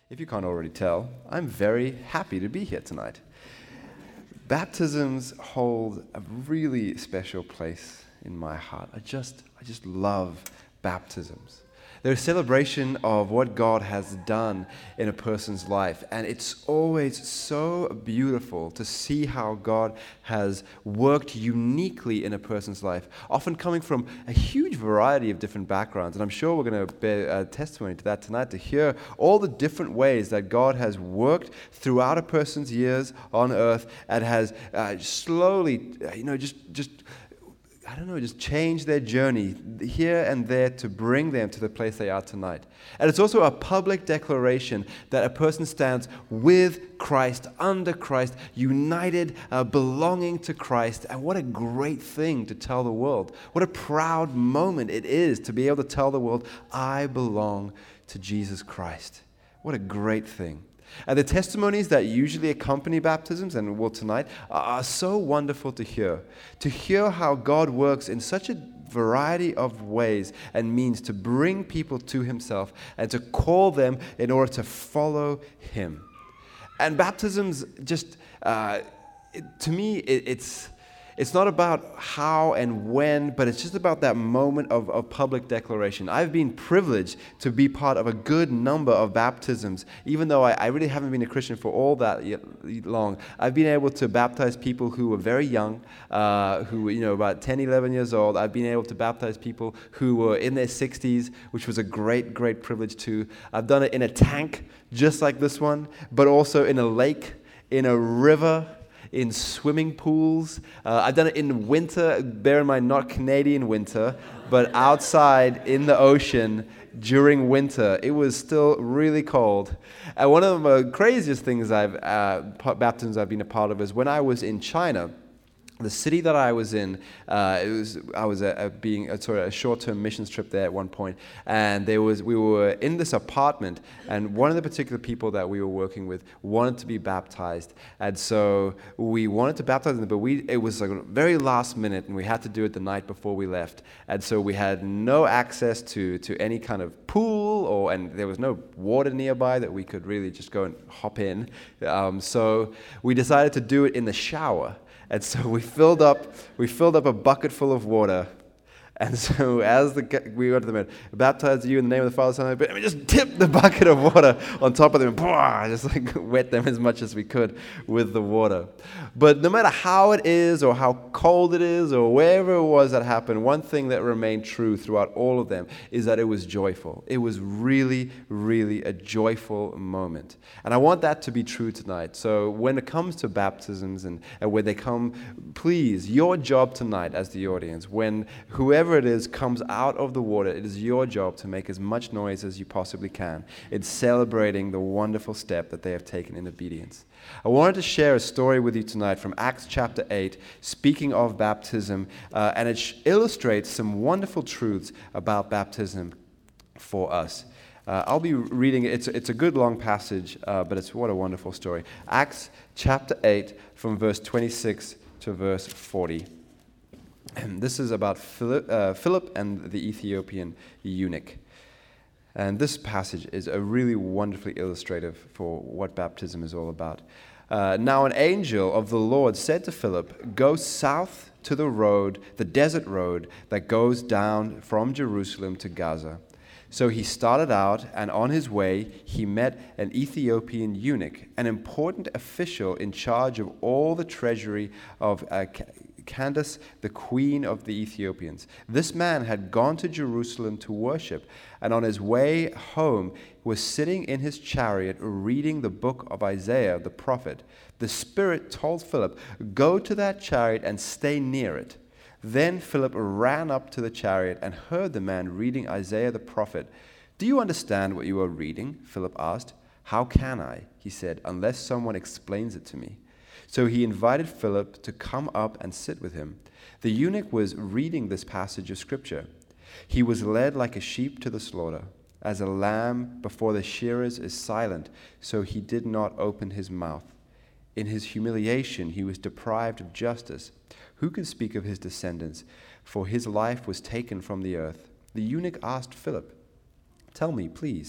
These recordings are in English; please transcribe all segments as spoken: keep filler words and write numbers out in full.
If you can't already tell, I'm very happy to be here tonight. Baptisms hold a really special place in my heart. I just, I just love baptisms. They're a celebration of what God has done in a person's life. And it's always so beautiful to see how God has worked uniquely in a person's life, often coming from a huge variety of different backgrounds. And I'm sure we're going to bear a testimony to that tonight, to hear all the different ways that God has worked throughout a person's years on earth and has uh, slowly, you know, just just I don't know, just change their journey here and there to bring them to the place they are tonight. And it's also a public declaration that a person stands with Christ, under Christ, united, uh, belonging to Christ. And what a great thing to tell the world. What a proud moment it is to be able to tell the world, I belong to Jesus Christ. What a great thing. And the testimonies that usually accompany baptisms, and will tonight, are so wonderful to hear. To hear how God works in such a variety of ways and means to bring people to Himself and to call them in order to follow Him. And baptisms just, uh, it, to me, it, it's... It's not about how and when, but it's just about that moment of, of public declaration. I've been privileged to be part of a good number of baptisms, even though I, I really haven't been a Christian for all that long. I've been able to baptize people who were very young, uh, who were, you know, about ten, eleven years old. I've been able to baptize people who were in their sixties, which was a great, great privilege too. I've done it in a tank, just like this one, but also in a lake, in a river, in swimming pools. Uh, I've done it in winter, bear in mind not Canadian winter, but outside in the ocean during winter. It was still really cold. And one of the craziest things I've, uh, baptisms I've been a part of is when I was in China. The city that I was in, uh, it was I was a, a being a, sort of a short-term missions trip there at one point, and there was we were in this apartment, and one of the particular people that we were working with wanted to be baptized, and so we wanted to baptize them, but we it was like very last minute, and we had to do it the night before we left, and so we had no access to to any kind of pool, or and there was no water nearby that we could really just go and hop in, um, so we decided to do it in the shower. And so we filled up, we filled up a bucket full of water. And so as the we went to them, baptize you in the name of the Father, Son, and Holy Spirit, and we just tipped the bucket of water on top of them, and just like wet them as much as we could with the water. But no matter how it is, or how cold it is, or wherever it was that happened, one thing that remained true throughout all of them is that it was joyful. It was really, really a joyful moment. And I want that to be true tonight. So when it comes to baptisms and, and when they come, please, your job tonight as the audience, when whoever Whatever it is comes out of the water, it is your job to make as much noise as you possibly can. It's celebrating the wonderful step that they have taken in obedience. I wanted to share a story with you tonight from Acts chapter eight, speaking of baptism, uh, and it sh- illustrates some wonderful truths about baptism for us. Uh, I'll be reading it. It's, it's a good long passage, uh, but it's what a wonderful story. Acts chapter eight, from verse twenty-six to verse forty. And this is about Philip, uh, Philip and the Ethiopian eunuch. And this passage is a really wonderfully illustrative for what baptism is all about. Uh, now an angel of the Lord said to Philip, "Go south to the road, the desert road that goes down from Jerusalem to Gaza." So he started out, and on his way he met an Ethiopian eunuch, an important official in charge of all the treasury of uh, Candace, the queen of the Ethiopians. This man had gone to Jerusalem to worship, and on his way home was sitting in his chariot reading the book of Isaiah the prophet. The Spirit told Philip, "Go to that chariot and stay near it." Then Philip ran up to the chariot and heard the man reading Isaiah the prophet. "Do you understand what you are reading?" Philip asked. "How can I?" he said, "unless someone explains it to me." So he invited Philip to come up and sit with him. The eunuch was reading this passage of Scripture. "He was led like a sheep to the slaughter. As a lamb before the shearers is silent, so he did not open his mouth. In his humiliation he was deprived of justice. Who can speak of his descendants? For his life was taken from the earth." The eunuch asked Philip, "Tell me, please,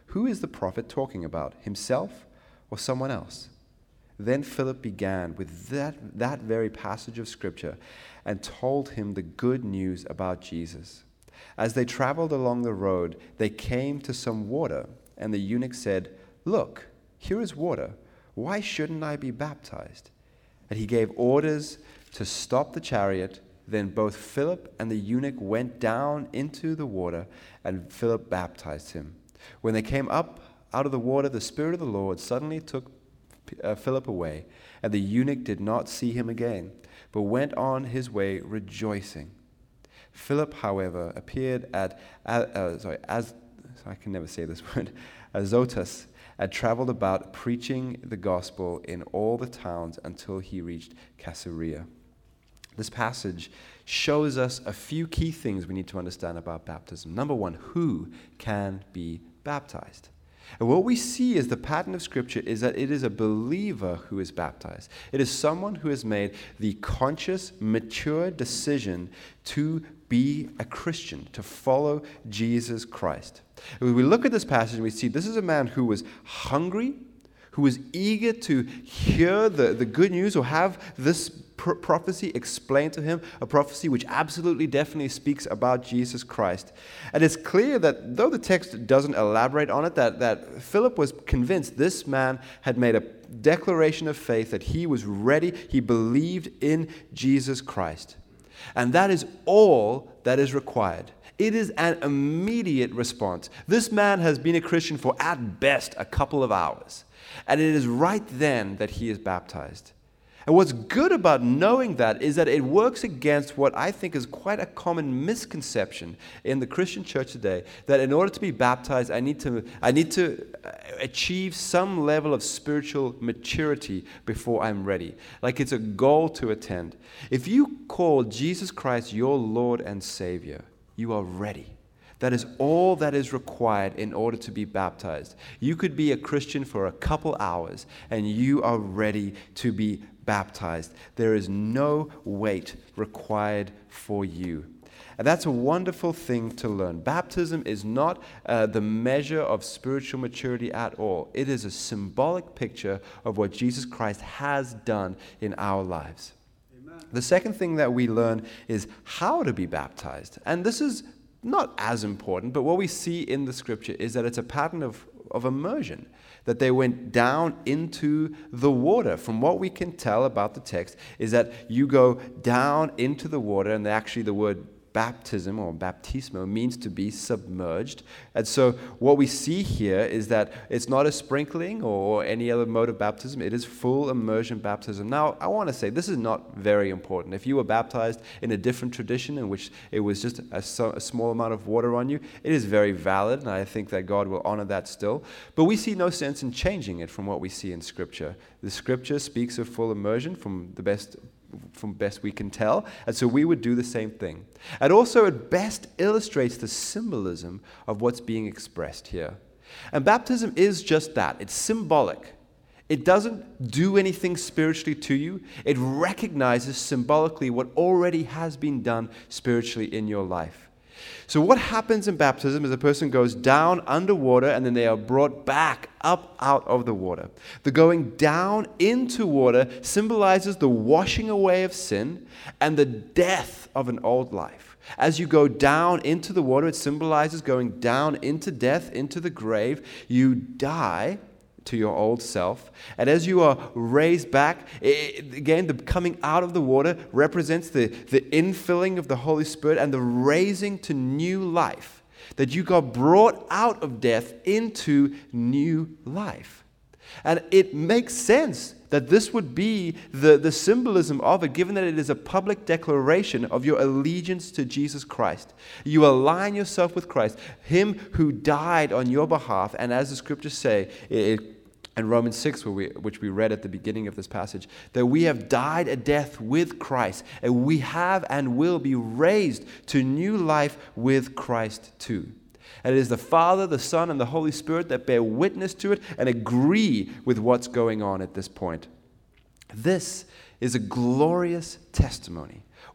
who is the prophet talking about, himself or someone else?" Then Philip began with that, that very passage of Scripture and told him the good news about Jesus. As they traveled along the road, they came to some water, and the eunuch said, "Look, here is water. Why shouldn't I be baptized?" And he gave orders to stop the chariot. Then both Philip and the eunuch went down into the water, and Philip baptized him. When they came up out of the water, the Spirit of the Lord suddenly took uh, Philip away, and the eunuch did not see him again, but went on his way rejoicing. Philip, however, appeared at, uh, uh, sorry, as I can never say this word, Azotus, and traveled about preaching the gospel in all the towns until he reached Caesarea. This passage shows us a few key things we need to understand about baptism. Number one, who can be baptized? And what we see as the pattern of Scripture is that it is a believer who is baptized. It is someone who has made the conscious, mature decision to be a Christian, to follow Jesus Christ. When we look at this passage and we see this is a man who was hungry, who was eager to hear the, the good news or have this pr- prophecy explained to him, a prophecy which absolutely definitely speaks about Jesus Christ. And it's clear that though the text doesn't elaborate on it, that, that Philip was convinced this man had made a declaration of faith, that he was ready, he believed in Jesus Christ. And that is all that is required. It is an immediate response. This man has been a Christian for at best a couple of hours. And it is right then that he is baptized. And what's good about knowing that is that it works against what I think is quite a common misconception in the Christian church today, that in order to be baptized, I need to, I need to achieve some level of spiritual maturity before I'm ready. Like it's a goal to attend. If you call Jesus Christ your Lord and Savior, you are ready. That is all that is required in order to be baptized. You could be a Christian for a couple hours and you are ready to be baptized. There is no wait required for you. And that's a wonderful thing to learn. Baptism is not uh, the measure of spiritual maturity at all. It is a symbolic picture of what Jesus Christ has done in our lives. Amen. The second thing that we learn is how to be baptized. And this is not as important, but what we see in the Scripture is that it's a pattern of, of immersion, that they went down into the water. From what we can tell about the text is that you go down into the water, and actually the word baptism or baptismo means to be submerged. And so what we see here is that it's not a sprinkling or any other mode of baptism. It is full immersion baptism. Now, I want to say this is not very important. If you were baptized in a different tradition in which it was just a, so, a small amount of water on you, it is very valid, and I think that God will honor that still. But we see no sense in changing it from what we see in Scripture. The Scripture speaks of full immersion from the best from best we can tell, and so we would do the same thing. And also it best illustrates the symbolism of what's being expressed here. And baptism is just that. It's symbolic. It doesn't do anything spiritually to you. It recognizes symbolically what already has been done spiritually in your life. So what happens in baptism is a person goes down underwater and then they are brought back up out of the water. The going down into water symbolizes the washing away of sin and the death of an old life. As you go down into the water, it symbolizes going down into death, into the grave. You die to your old self. And as you are raised back, it, again, the coming out of the water represents the, the infilling of the Holy Spirit and the raising to new life. That you got brought out of death into new life. And it makes sense that this would be the, the symbolism of it, given that it is a public declaration of your allegiance to Jesus Christ. You align yourself with Christ, Him who died on your behalf, and as the Scriptures say, it, in Romans six, where we, which we read at the beginning of this passage, that we have died a death with Christ, and we have and will be raised to new life with Christ too. And it is the Father, the Son, and the Holy Spirit that bear witness to it and agree with what's going on at this point. This is a glorious testimony.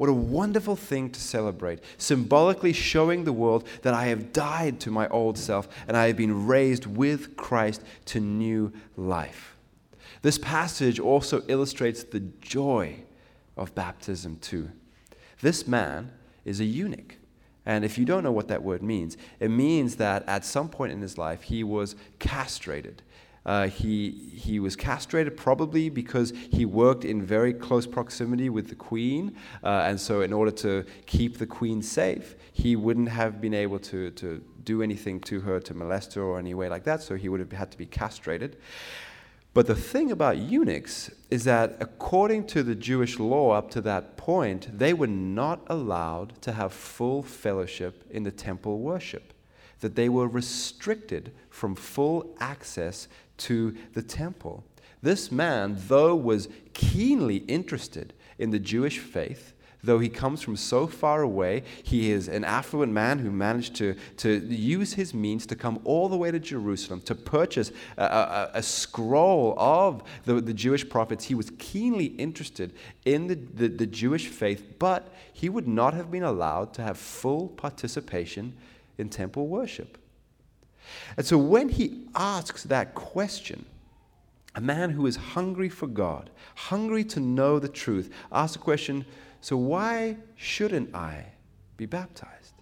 What a wonderful thing to celebrate, symbolically showing the world that I have died to my old self and I have been raised with Christ to new life. This passage also illustrates the joy of baptism too. This man is a eunuch. And if you don't know what that word means, it means that at some point in his life he was castrated. Uh, he he was castrated probably because he worked in very close proximity with the queen, uh, and so in order to keep the queen safe, he wouldn't have been able to, to do anything to her, to molest her or any way like that, so he would have had to be castrated. But the thing about eunuchs is that according to the Jewish law up to that point, they were not allowed to have full fellowship in the temple worship, that they were restricted from full access to the temple. This man, though, was keenly interested in the Jewish faith, though he comes from so far away, he is an affluent man who managed to, to use his means to come all the way to Jerusalem to purchase a, a, a scroll of the, the Jewish prophets. He was keenly interested in the, the, the Jewish faith, but he would not have been allowed to have full participation in temple worship. And so when he asks that question, a man who is hungry for God, hungry to know the truth, asks the question, so why shouldn't I be baptized?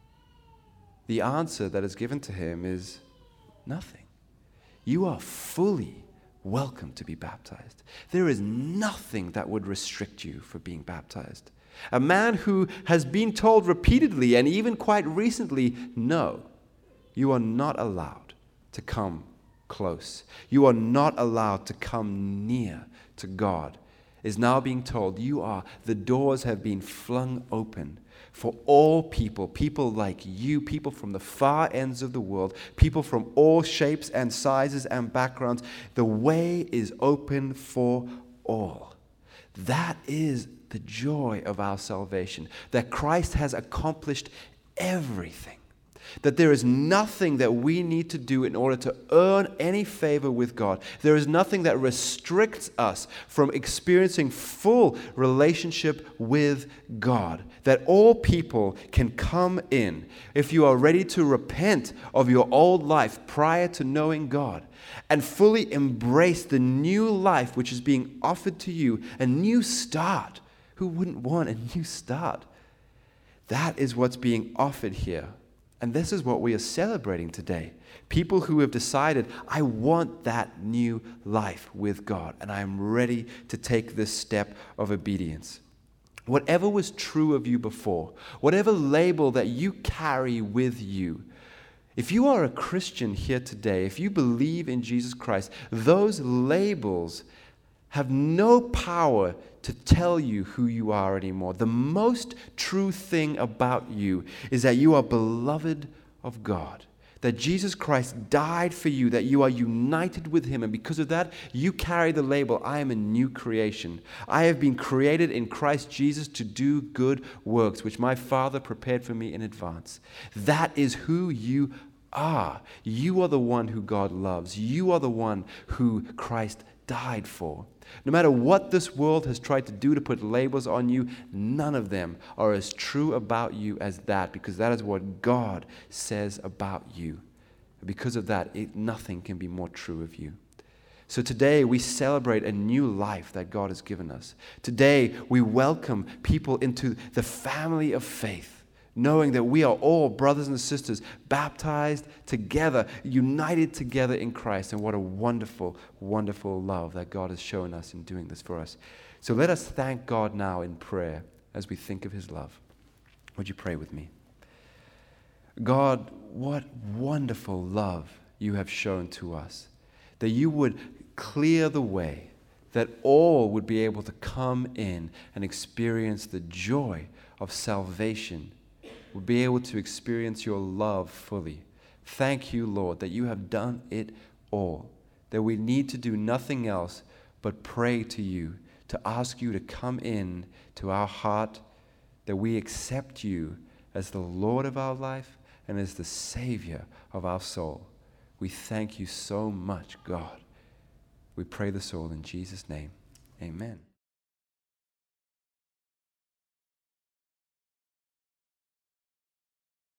The answer that is given to him is nothing. You are fully welcome to be baptized. There is nothing that would restrict you from being baptized. A man who has been told repeatedly and even quite recently, no, you are not allowed to come close. You are not allowed to come near to God, is now being told you are, the doors have been flung open for all people, people like you, people from the far ends of the world, people from all shapes and sizes and backgrounds. The way is open for all. That is the joy of our salvation, that Christ has accomplished everything. That there is nothing that we need to do in order to earn any favor with God. There is nothing that restricts us from experiencing full relationship with God. That all people can come in if you are ready to repent of your old life prior to knowing God and fully embrace the new life which is being offered to you, a new start. Who wouldn't want a new start? That is what's being offered here. And this is what we are celebrating today. People who have decided, I want that new life with God, and I am ready to take this step of obedience. Whatever was true of you before, whatever label that you carry with you, if you are a Christian here today, if you believe in Jesus Christ, those labels have no power to tell you who you are anymore. The most true thing about you is that you are beloved of God, that Jesus Christ died for you, that you are united with Him, and because of that, you carry the label, I am a new creation. I have been created in Christ Jesus to do good works, which my Father prepared for me in advance. That is who you are. You are the one who God loves. You are the one who Christ died for. No matter what this world has tried to do to put labels on you, none of them are as true about you as that, because that is what God says about you. Because of that, it, nothing can be more true of you. So today we celebrate a new life that God has given us. Today we welcome people into the family of faith, knowing that we are all brothers and sisters, baptized together, united together in Christ. And what a wonderful, wonderful love that God has shown us in doing this for us. So let us thank God now in prayer as we think of His love. Would you pray with me? God, what wonderful love you have shown to us, that you would clear the way, that all would be able to come in and experience the joy of salvation, would be able to experience your love fully. Thank you, Lord, that you have done it all, that we need to do nothing else but pray to you, to ask you to come in to our heart, that we accept you as the Lord of our life and as the Savior of our soul. We thank you so much, God. We pray this all in Jesus' name. Amen.